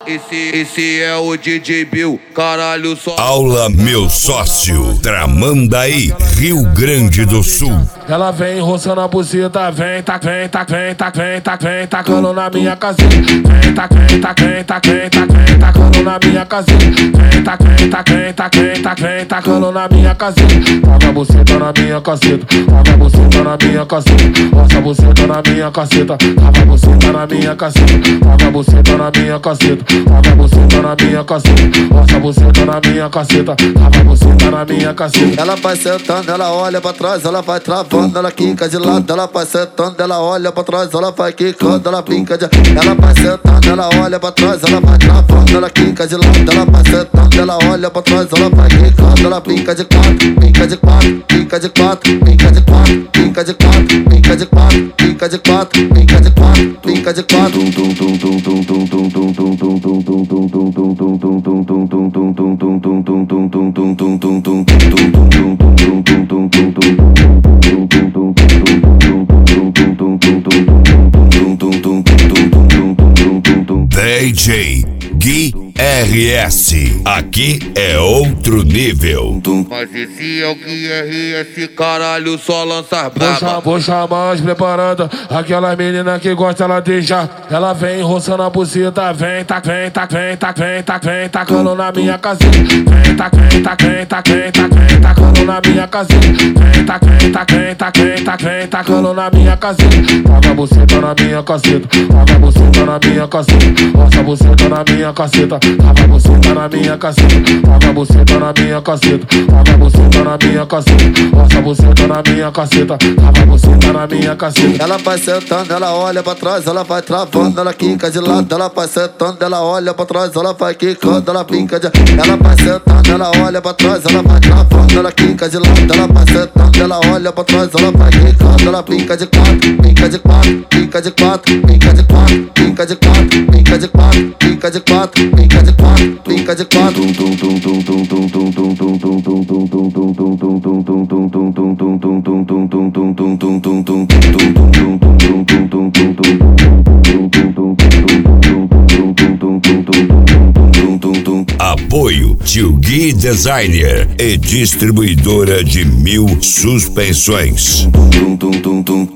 Esse é o DJ Bill, caralho só. Aula Meu Sócio, Tramandaí, Rio Grande do Sul. Ela vem roçando a buceta, vem tacando na minha casinha. Vem tacando na minha casinha. Vem tacando na minha casinha. Taca a buceta na minha caceta, taca a buceta na minha caceta. Roça a buceta na minha caceta, taca a buceta na minha caceta. Taca a buceta na minha caceta, taca a buceta na minha caceta. Roça a buceta na minha caceta, taca a buceta na minha caceta. Ela vai sentando, ela olha pra trás, ela vai travando, ela quica de lado. Ela vai sentando, ela olha pra trás, ela vai quicando, ela brinca de... Ela vai sentando, ela olha pra trás, ela vai travando, ela quica de lado. Ela vai sentando, ela olha pra trás, ela vai quicando, ela brinca de quatro, brinca de quatro, brinca de quatro, brinca de quatro, brinca de quatro, brinca de quatro, brinca de quatro, brinca de quatro, brinca de quatro. DJ Gui RS, aqui é outro nível. Mas esse é o Gui RS, caralho só lança braba. Vou chamar as preparadas, aquela menina que gosta, ela deixa. Ela vem roçando a buceta, vem tacando na minha casinha. Vem tacando na minha casinha. Vem tacando na minha casinha. Taca a buceta na minha caceta, taca a buceta na minha caceta. Roça a buceta na minha caceta, taca a buceta na minha caceta. Taca a buceta na minha caceta, taca a buceta na minha caceta. Roça a buceta na minha caceta, taca a buceta na minha caceta. Ela vai sentando, ela olha pra trás, ela vai travando, ela quica de lado. Ela vai sentando, ela olha pra trás, ela vai quicando, ela brinca de... Ela vai sentando, ela olha pra trás, ela vai travando, ela quica de lado. Ela vai sentando, ela olha pra trás, ela vai quicando, ela brinca de quatro, brinca de quatro, brinca de quatro, brinca de quatro, brinca de quatro, brinca de quatro, brinca de quatro, brinca de quatro, brinca de quatro. Apoio Tio Gui Designer e distribuidora de 1000 suspensões.